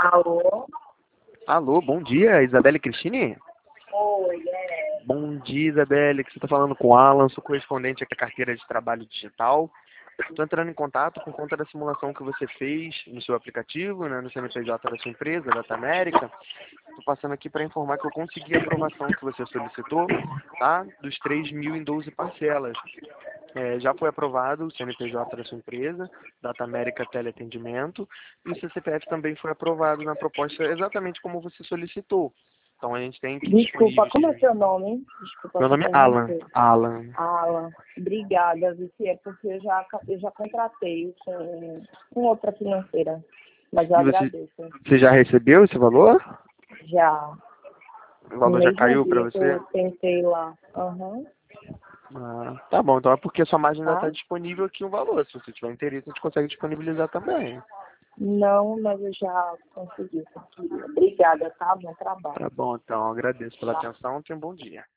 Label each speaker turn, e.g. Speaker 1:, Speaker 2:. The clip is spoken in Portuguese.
Speaker 1: Alô?
Speaker 2: Alô, bom dia, Isabelle Cristine?
Speaker 1: Oi,
Speaker 2: Bom dia, Isabelle, que você está falando com o Alan, sou correspondente aqui da carteira de trabalho digital. Estou entrando em contato por conta da simulação que você fez no seu aplicativo, né, no CNPJ da sua empresa, Data América. Estou passando aqui para informar que eu consegui a aprovação que você solicitou, tá? Dos 3.000 em 12 parcelas. Já foi aprovado o CNPJ da sua empresa, Data América Teleatendimento, e o seu CPF também foi aprovado na proposta exatamente como você solicitou. Então a gente tem aqui
Speaker 1: Desculpa,
Speaker 2: disponíveis.
Speaker 1: como é seu nome? Desculpa
Speaker 2: Meu
Speaker 1: te
Speaker 2: nome é Alan.
Speaker 1: interromper.
Speaker 2: Alan.
Speaker 1: Alan, obrigada, Vici, é porque eu já contratei com outra financeira, mas eu
Speaker 2: E
Speaker 1: agradeço.
Speaker 2: você já recebeu esse valor?
Speaker 1: Já,
Speaker 2: O
Speaker 1: no
Speaker 2: valor já
Speaker 1: mesmo
Speaker 2: caiu para
Speaker 1: dia que
Speaker 2: você?
Speaker 1: eu tentei lá. Aham,
Speaker 2: Tá bom, então é porque a sua margem ainda
Speaker 1: tá?
Speaker 2: está disponível aqui um valor. Se você tiver interesse, a gente consegue disponibilizar também.
Speaker 1: Não, mas eu já consegui. Obrigada, tá? Bom trabalho.
Speaker 2: Tá bom, então agradeço pela
Speaker 1: Tá?
Speaker 2: atenção. Tenha um bom dia.